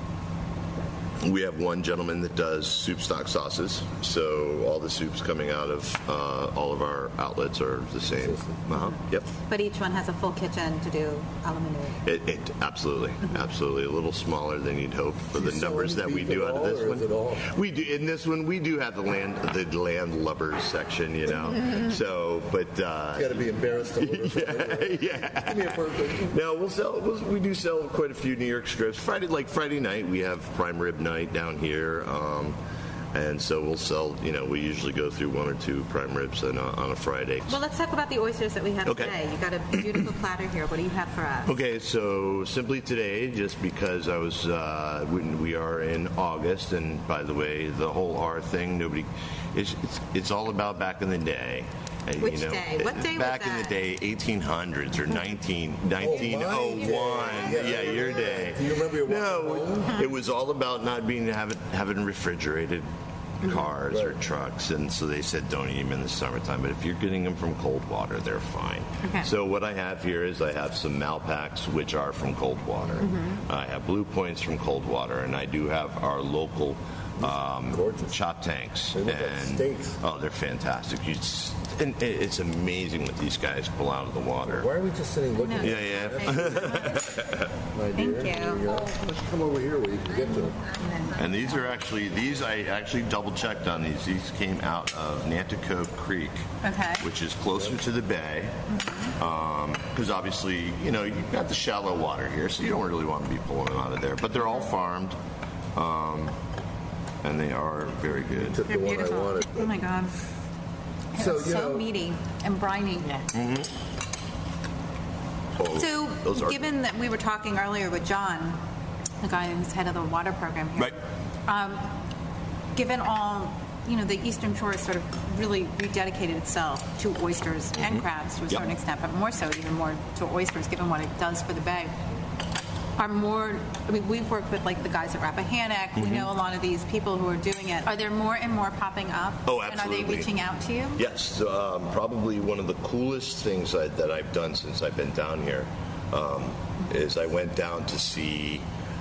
We have one gentleman that does soup stock sauces, so all the soups coming out of uh, all of our outlets are the same. Uh-huh. Yep. But each one has a full kitchen to do a la minute. It, it absolutely, Mm-hmm. absolutely a little smaller than you'd hope for the numbers that we do out of this one. We do in this one. We do have the land, the landlubbers section, you know. So, but uh, Got to be embarrassed to order. yeah, yeah. Give me a burger. No, we'll sell. We'll, we do sell quite a few New York strips. Friday, like Friday night, we have prime rib night down here, um, and so we'll sell. You know, we usually go through one or two prime ribs on a, on a Friday. Well, let's talk about the oysters that we have Okay. today. You got a beautiful platter here. What do you have for us? Okay, so simply today, just because I was, uh, we, we are in August, and by the way, the whole R thing, nobody, it's it's, it's all about back in the day. And, Which you know, day? What day was back in that? the day, eighteen hundreds or nineteen, nineteen oh one. Yeah, Yeah, your day. Do you remember your No, it was all about not being having having refrigerated cars or Right. trucks, and so they said don't eat them in the summertime. But if you're getting them from cold water, they're fine. Okay. So what I have here is I have some Malpacks, which are from cold water. Mm-hmm. I have Blue Points from cold water, and I do have our local um, chop tanks. They look like and steaks. oh, they're fantastic. You just, and it- it's amazing what these guys pull out of the water. Why are we just sitting looking at Yeah, it? yeah. My Thank dear? you. Here you go. Let's come over here where you can get to them. And these are actually, these I actually double checked on these. These came out of Nanticoke Creek, Okay. which is closer to the bay. Because obviously, you know, you've got the shallow water here, so you don't really want to be pulling them out of there. But they're all farmed, um, and they are very good. Took They're the one beautiful. I wanted. Oh my God. So, It's you so know- meaty and briny. Oh, So, those are given that we were talking earlier with John, the guy who's head of the water program here, right. um, given all, you know, the Eastern Shore has sort of really rededicated itself to oysters and crabs to a Mm-hmm. Yep. certain extent, but more so, even more to oysters, given what it does for the bay. Are more, I mean, we've worked with like the guys at Rappahannock. Mm-hmm. We know a lot of these people who are doing it. Are there more and more popping up? Oh, And are absolutely. they reaching out to you? Yes, um, probably one of the coolest things I, that I've done since I've been down here um, is I went down to see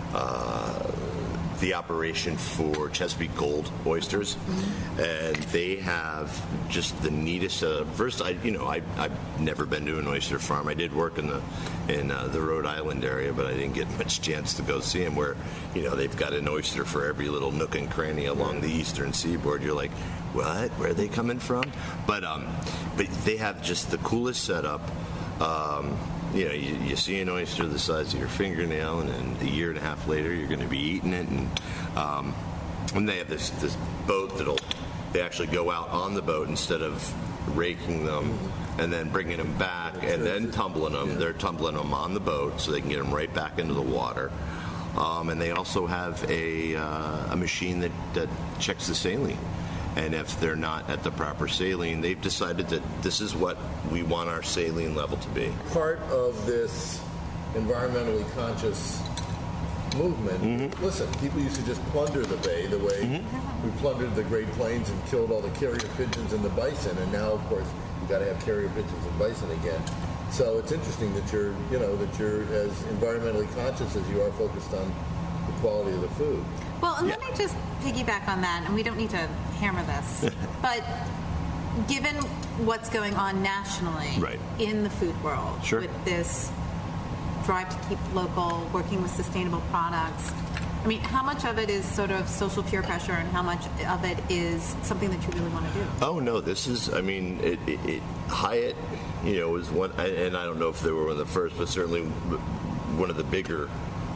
uh, the operation for Chesapeake Gold oysters, and they have just the neatest. Uh, first, I you know I I've never been to an oyster farm. I did work in the in uh, the Rhode Island area, but I didn't get much chance to go see them. Where you know they've got an oyster for every little nook and cranny along the eastern seaboard. You're like, what? Where are they coming from? But um, but they have just the coolest setup. Um, you know, you, you see an oyster the size of your fingernail, and then a year and a half later, you're going to be eating it. And um, and they have this this boat that'll they actually go out on the boat instead of raking them and then bringing them back and then tumbling them. They're tumbling them on the boat so they can get them right back into the water. Um, and they also have a uh, a machine that, that checks the saline. And if they're not at the proper saline, they've decided that this is what we want our saline level to be. Part of this environmentally conscious movement, Mm-hmm. listen, people used to just plunder the bay the way Mm-hmm. we plundered the Great Plains and killed all the carrier pigeons and the bison, and now, of course, you got to have carrier pigeons and bison again. So it's interesting that you're, you know, that you're as environmentally conscious as you are focused on the quality of the food. Well, and let me just piggyback on that, and we don't need to hammer this, but given what's going on nationally Right. in the food world Sure. with this drive to keep local, working with sustainable products, I mean, how much of it is sort of social peer pressure and how much of it is something that you really want to do? Oh no, this is. I mean, it, it, it Hyatt, you know, was one, and I don't know if they were one of the first, but certainly one of the bigger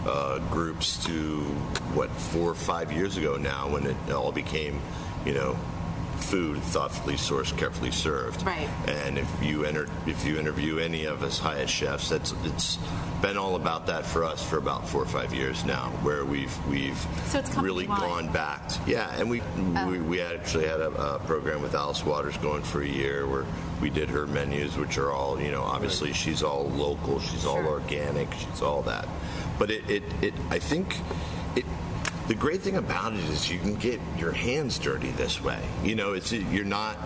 uh, groups to, what, four or five years ago now when it all became, you know, food thoughtfully sourced, carefully served. Right. And if you enter, if you interview any of us highest chefs, that's it's been all about that for us for about four or five years now, where we've we've so it's really gone back. To, yeah, and we, oh. we we actually had a, a program with Alice Waters going for a year where we did her menus, which are all, you know, obviously right. she's all local, she's sure. all organic, she's all that. But it, it, it I think it. The great thing about it is you can get your hands dirty this way. You know, it's you're not.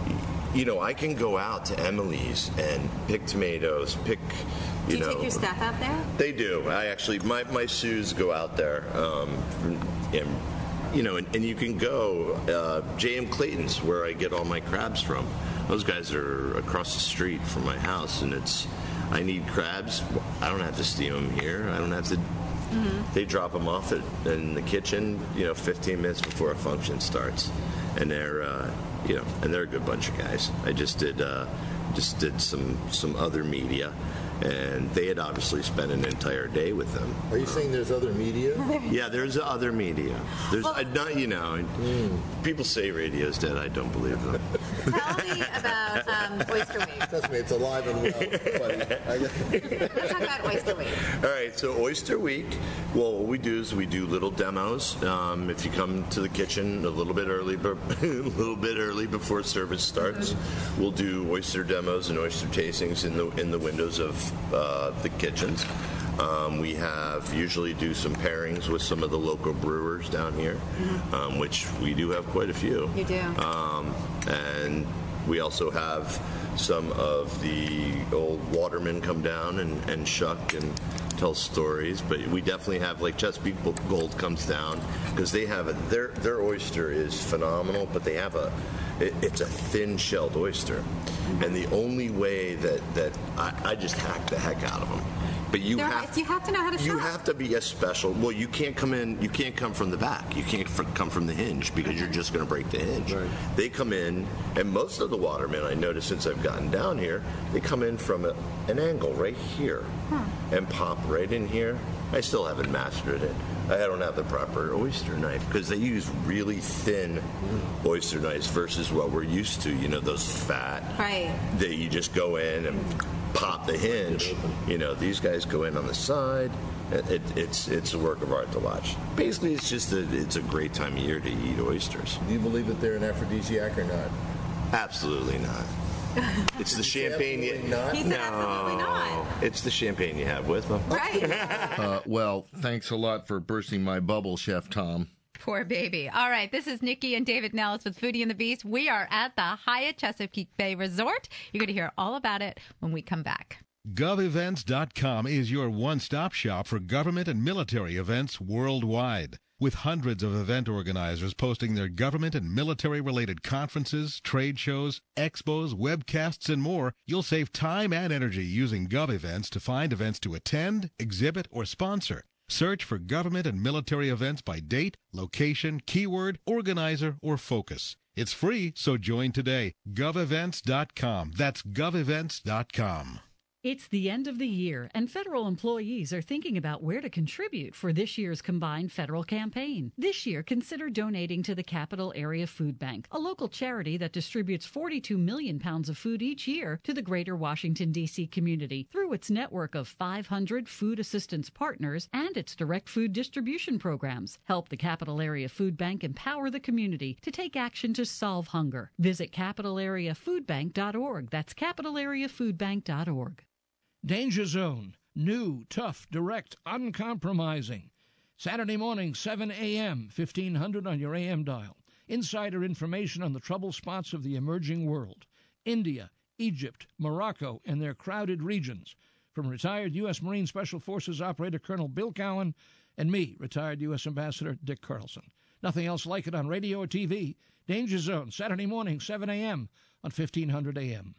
You know, I can go out to Emily's and pick tomatoes, pick. You do you know, take your staff out there? They do. I actually, my my Sues go out there, um, and you know, and, and you can go. Uh, J M Clayton's where I get all my crabs from. Those guys are across the street from my house, and it's. I need crabs. I don't have to steam them here. I don't have to. Mm-hmm. They drop them off at, in the kitchen, you know, fifteen minutes before a function starts, and they're, uh, you know, and they're a good bunch of guys. I just did, uh, just did some some other media, and they had obviously spent an entire day with them. Are you saying there's other media? Yeah, there's other media. There's well, uh, not, you know, mm. people say radio's dead. I don't believe them. Tell me about um, Oyster Week. Trust me, it's alive and well, buddy. Let's talk about Oyster Week. All right, so Oyster Week, well, what we do is we do little demos. Um, if you come to the kitchen a little bit early, a little bit early before service starts, mm-hmm. we'll do oyster demos and oyster tastings in the in the windows of uh, the kitchens. Um, we have usually do some pairings with some of the local brewers down here, mm-hmm. um, which we do have quite a few. You do. Um, and we also have some of the old watermen come down and, and shuck and tell stories. But we definitely have, like, Chesapeake Gold comes down because they have a, their their oyster is phenomenal, but they have a it, it's a thin-shelled oyster, mm-hmm. and the only way that that I, I just hack the heck out of them. But you They're, have you have to know how to you shop. have to be a special. Well, you can't come in. You can't come from the back. You can't fr- come from the hinge because you're just going to break the hinge. Right. They come in, and most of the watermen I noticed since I've gotten down here, they come in from a, an angle right here huh. and pop right in here. I still haven't mastered it. I don't have the proper oyster knife because they use really thin mm. oyster knives versus what we're used to. You know, those fat. Right. That you just go in and pop the hinge. You know, these guys go in on the side. It, it, it's it's a work of art to watch. Basically, it's just a, it's a great time of year to eat oysters. Do you believe that they're an aphrodisiac or not? Absolutely not. It's the champagne you not? He said no, absolutely not. It's the champagne you have with them. Right. uh, well, thanks a lot for bursting my bubble, Chef Tom. Poor baby. All right, this is Nikki and David Nellis with Foodie and the Beast. We are at the Hyatt Chesapeake Bay Resort. You're going to hear all about it when we come back. gov events dot com is your one-stop shop for government and military events worldwide. With hundreds of event organizers posting their government and military-related conferences, trade shows, expos, webcasts, and more, you'll save time and energy using GovEvents to find events to attend, exhibit, or sponsor. Search for government and military events by date, location, keyword, organizer, or focus. It's free, so join today. gov events dot com. That's gov events dot com. It's the end of the year, and federal employees are thinking about where to contribute for this year's combined federal campaign. This year, consider donating to the Capital Area Food Bank, a local charity that distributes forty-two million pounds of food each year to the greater Washington, D C community through its network of five hundred food assistance partners and its direct food distribution programs. Help the Capital Area Food Bank empower the community to take action to solve hunger. Visit capital area food bank dot org. That's capital area food bank dot org. Danger Zone. New, tough, direct, uncompromising. Saturday morning, seven a.m., fifteen hundred on your A M dial. Insider information on the trouble spots of the emerging world. India, Egypt, Morocco, and their crowded regions. From retired U S. Marine Special Forces operator Colonel Bill Cowan and me, retired U S. Ambassador Dick Carlson. Nothing else like it on radio or T V. Danger Zone, Saturday morning, seven a.m. on fifteen hundred A M.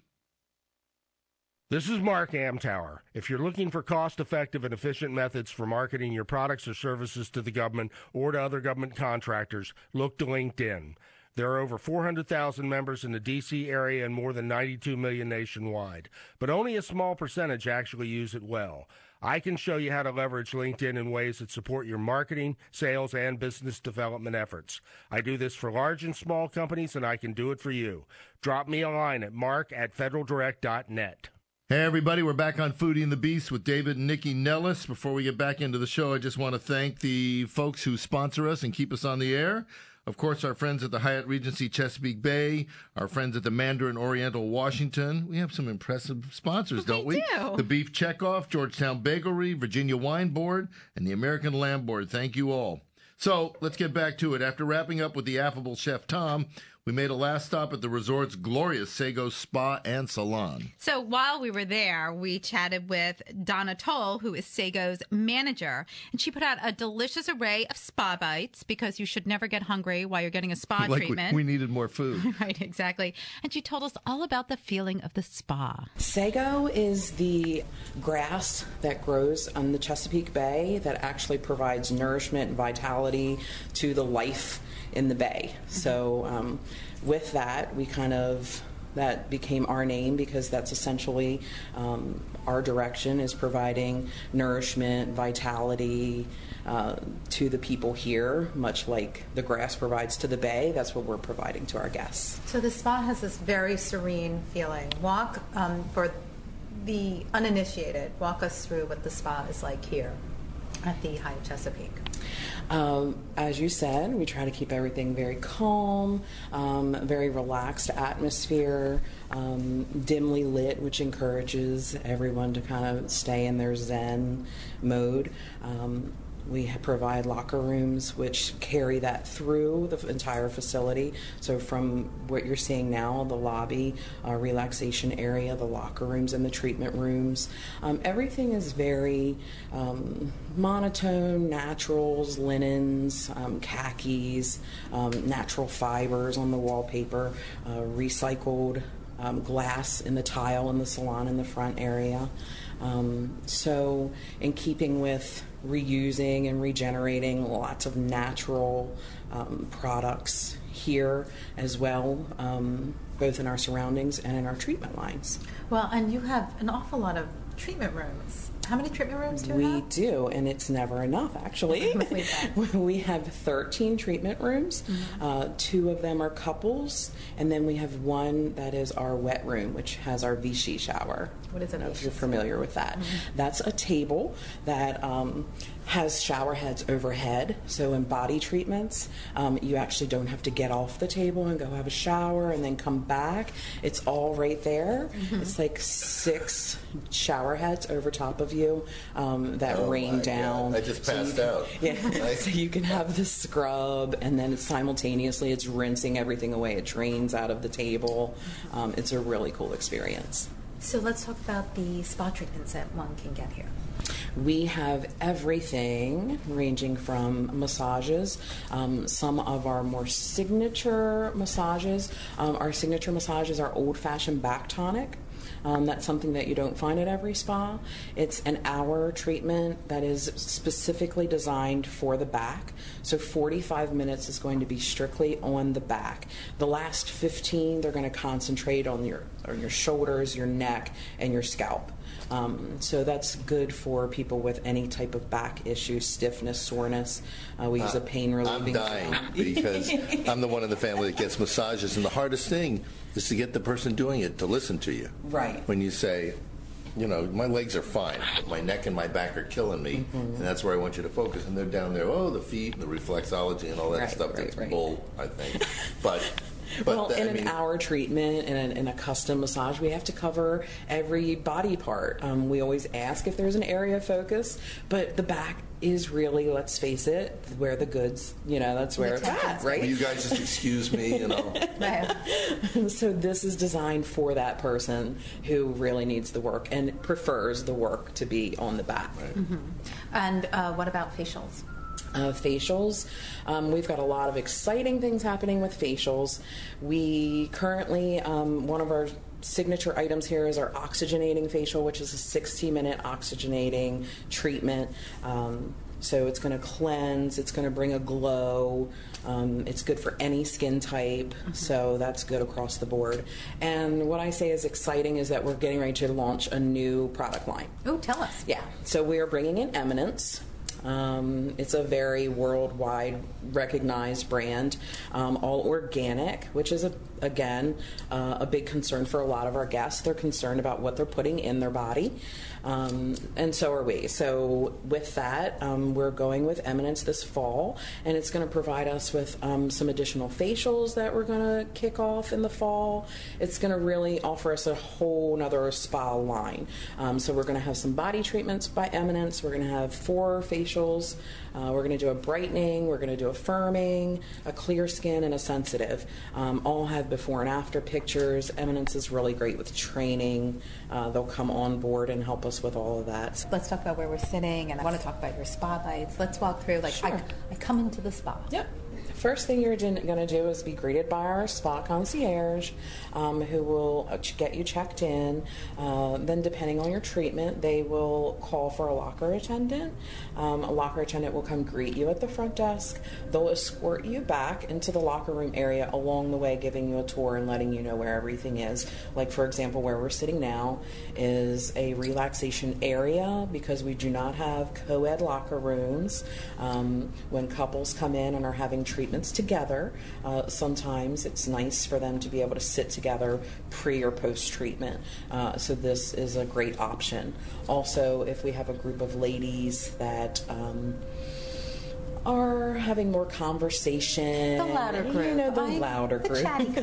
This is Mark Amtower. If you're looking for cost-effective and efficient methods for marketing your products or services to the government or to other government contractors, look to LinkedIn. There are over four hundred thousand members in the D C area and more than ninety-two million nationwide, but only a small percentage actually use it well. I can show you how to leverage LinkedIn in ways that support your marketing, sales, and business development efforts. I do this for large and small companies, and I can do it for you. Drop me a line at mark at federal direct dot net. Hey, everybody, we're back on Foodie and the Beast with David and Nikki Nellis. Before we get back into the show, I just want to thank the folks who sponsor us and keep us on the air. Of course, our friends at the Hyatt Regency Chesapeake Bay, our friends at the Mandarin Oriental Washington. We have some impressive sponsors, don't we? We do. The Beef Checkoff, Georgetown Bakery, Virginia Wine Board, and the American Lamb Board. Thank you all. So let's get back to it. After wrapping up with the affable Chef Tom, we made a last stop at the resort's glorious Sago Spa and Salon. So while we were there, we chatted with Donna Toll, who is Sago's manager, and she put out a delicious array of spa bites because you should never get hungry while you're getting a spa like treatment. We, we needed more food. Right, exactly. And she told us all about the feeling of the spa. Sago is the grass that grows on the Chesapeake Bay that actually provides nourishment and vitality to the life in the bay. So um, with that, we kind of, that became our name because that's essentially um, our direction is providing nourishment, vitality uh, to the people here, much like the grass provides to the bay. That's what we're providing to our guests. So the spa has this very serene feeling. Walk, um, for the uninitiated, walk us through what the spa is like here at the Hyatt Chesapeake. Um, as you said, we try to keep everything very calm, um, very relaxed atmosphere, um, dimly lit, which encourages everyone to kind of stay in their Zen mode. Um, We provide locker rooms which carry that through the entire facility. So from what you're seeing now, the lobby, uh, relaxation area, the locker rooms and the treatment rooms, um, everything is very um, monotone, naturals, linens, um, khakis, um, natural fibers on the wallpaper, uh, recycled um, glass in the tile in the salon in the front area. Um, so in keeping with reusing and regenerating lots of natural um, products here as well, um, both in our surroundings and in our treatment lines. Well, and you have an awful lot of treatment rooms. How many treatment rooms do you we have? We do, and it's never enough, actually. We have thirteen treatment rooms. Mm-hmm. Uh, two of them are couples, and then we have one that is our wet room, which has our Vichy shower. What is a Vichy? If you're familiar with that. Mm-hmm. That's a table that um, has shower heads overhead. So in body treatments, um, you actually don't have to get off the table and go have a shower and then come back. It's all right there. Mm-hmm. It's like six shower heads over top of you um, that oh rain down. God. I just so passed can, out. Yeah. So you can have the scrub, and then it's simultaneously it's rinsing everything away. It drains out of the table. Um, it's a really cool experience. So let's talk about the spa treatments that one can get here. We have everything ranging from massages. Um, some of our more signature massages, um, our signature massages are old-fashioned back tonic. Um, that's something that you don't find at every spa. It's an hour treatment that is specifically designed for the back. So forty-five minutes is going to be strictly on the back. The last fifteen, they're going to concentrate on your, on your shoulders, your neck, and your scalp. Um, so that's good for people with any type of back issue, stiffness, soreness. Uh, we use uh, a pain relieving. I'm dying because I'm the one in the family that gets massages, and the hardest thing is to get the person doing it to listen to you. Right. When you say, you know, my legs are fine, but my neck and my back are killing me, mm-hmm. and that's where I want you to focus. And they're down there, oh, the feet and the reflexology and all that right, stuff. Right, that's right. bull, I think. But. But well, the, in I mean, an hour treatment and in a custom massage, we have to cover every body part. Um, we always ask if there's an area of focus, but the back is really, let's face it, where the goods, you know, that's where it's at, right? Will you guys just excuse me, you know? So this is designed for that person who really needs the work and prefers the work to be on the back. Right. Mm-hmm. And uh, what about facials? Uh, facials. Um, we've got a lot of exciting things happening with facials. We currently, um, one of our signature items here is our oxygenating facial, which is a sixty minute oxygenating treatment. Um, So it's going to cleanse, it's going to bring a glow, um, it's good for any skin type, mm-hmm. so that's good across the board. And what I say is exciting is that we're getting ready to launch a new product line. Oh, tell us. Yeah, so we are bringing in Eminence. Um, it's a very worldwide recognized brand, um, all organic, which is, a, again, uh, a big concern for a lot of our guests. They're concerned about what they're putting in their body, um, and so are we. So with that, um, we're going with Eminence this fall, and it's going to provide us with um, some additional facials that we're going to kick off in the fall. It's going to really offer us a whole nother spa line. Um, so we're going to have some body treatments by Eminence. We're going to have four facials. Uh, we're going to do a brightening, we're going to do a firming, a clear skin, and a sensitive. Um, all have before and after pictures. Eminence is really great with training. Uh, they'll come on board and help us with all of that. Let's talk about where we're sitting, and I want to talk about your spa lights. Let's walk through, like, sure. I, I come into the spa. Yep. First thing you're going to do is be greeted by our spa concierge, um, who will get you checked in. Uh, then, depending on your treatment, they will call for a locker attendant. Um, a locker attendant will come greet you at the front desk. They'll escort you back into the locker room area along the way, giving you a tour and letting you know where everything is. Like, for example, where we're sitting now is a relaxation area because we do not have co-ed locker rooms. Um, when couples come in and are having treatment together, uh, sometimes it's nice for them to be able to sit together pre or post treatment. Uh, so this is a great option. Also, if we have a group of ladies that um, are having more conversation, the louder group, you know, the I, louder the group, chatty crew.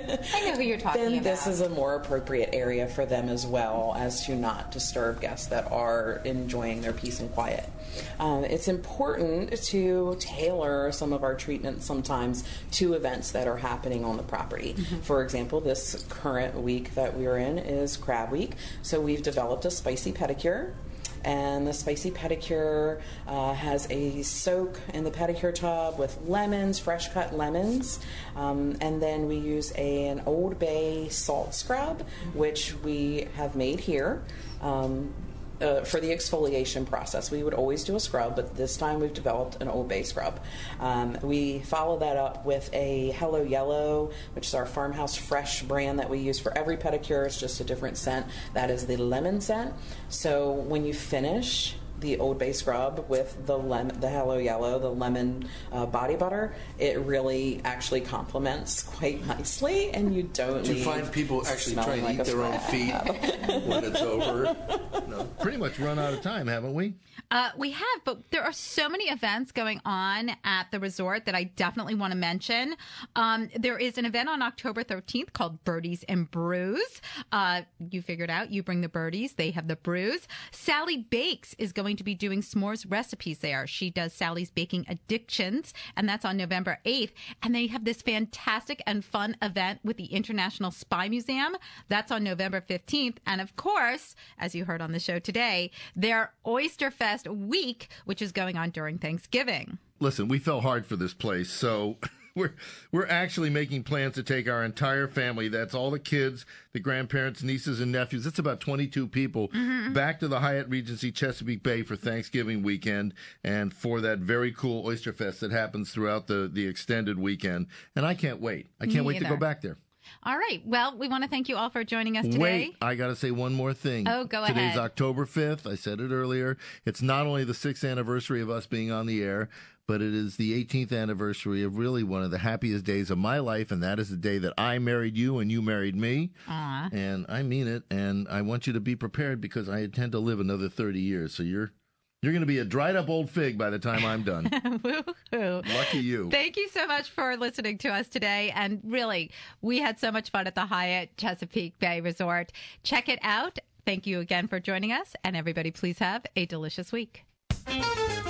I know who you're talking then about. This is a more appropriate area for them as well, as to not disturb guests that are enjoying their peace and quiet. Um, it's important to tailor some of our treatments sometimes to events that are happening on the property. Mm-hmm. For example, this current week that we're in is Crab Week, so we've developed a spicy pedicure. And the spicy pedicure uh, has a soak in the pedicure tub with lemons, fresh cut lemons, um, and then we use a, an Old Bay salt scrub, which we have made here. Um, Uh, for the exfoliation process. We would always do a scrub, but this time we've developed an Old Bay scrub. Um, we follow that up with a Hello Yellow, which is our Farmhouse Fresh brand that we use for every pedicure. It's just a different scent. That is the lemon scent. So when you finish the Old Bay scrub with the lemon, the Hello Yellow, the lemon uh, body butter, it really actually complements quite nicely, and you don't. Do you find people actually try to like eat their own feet when it's over? No, pretty much run out of time, haven't we? Uh, we have, but there are so many events going on at the resort that I definitely want to mention. Um, there is an event on October thirteenth called Birdies and Brews. Uh, you figured out, you bring the birdies, they have the brews. Sally Bakes is going to be doing s'mores recipes there. She does Sally's Baking Addictions, and that's on November eighth. And they have this fantastic and fun event with the International Spy Museum. That's on November fifteenth. And of course, as you heard on the show today, their Oyster Fest week, which is going on during Thanksgiving. Listen, we fell hard for this place, so we're we're actually making plans to take our entire family, that's all the kids, the grandparents, nieces, and nephews, that's about twenty-two people, mm-hmm. back to the Hyatt Regency Chesapeake Bay for Thanksgiving weekend and for that very cool Oyster Fest that happens throughout the, the extended weekend. And I can't wait. I can't Me wait either. to go back there. All right. Well, we want to thank you all for joining us today. Wait, I got to say one more thing. Oh, go Today's ahead. October fifth. I said it earlier. It's not only the sixth anniversary of us being on the air, but it is the eighteenth anniversary of really one of the happiest days of my life, and that is the day that I married you and you married me. Aww. And I mean it, and I want you to be prepared because I intend to live another thirty years, so you're You're going to be a dried up old fig by the time I'm done. Woo-hoo. Lucky you. Thank you so much for listening to us today. And really, we had so much fun at the Hyatt Chesapeake Bay Resort. Check it out. Thank you again for joining us. And everybody, please have a delicious week.